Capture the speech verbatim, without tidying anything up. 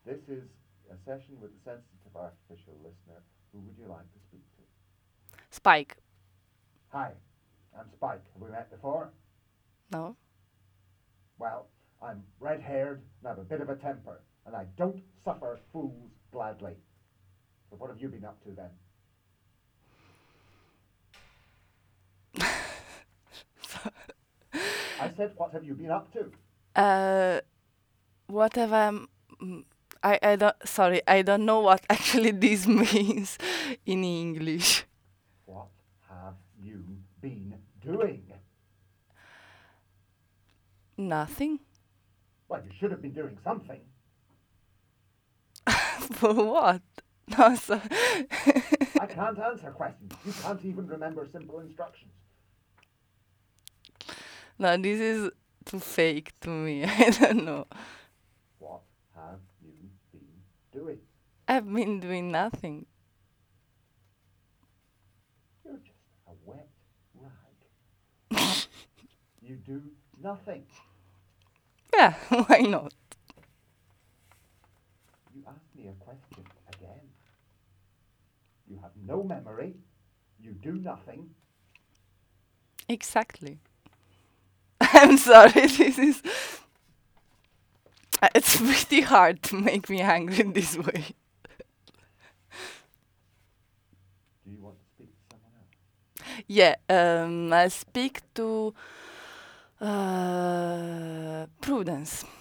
This is a session with a sensitive artificial listener. Who would you like to speak to? Spike. Hi, I'm Spike. Have we met before? No? Well, I'm red-haired and have a bit of a temper, and I don't suffer fools gladly. So what have you been up to then? I said, what have you been up to? Uh, whatever. mm, I, I don't. Sorry, I don't know what actually this means in English. What have you been doing? Nothing. Well, you should have been doing something. For what? No, so I can't answer questions. You can't even remember simple instructions. no, this is too fake to me. I don't know. What have you been doing? I've been doing nothing. You're just a wet rag. You do nothing. Yeah, why not? You asked me a question again. You have no memory. You do nothing. Exactly. I'm sorry. This is. uh, It's pretty hard to make me angry in this way. Do you want to speak to someone else? Yeah. Um. I speak to. Uh, Prudence.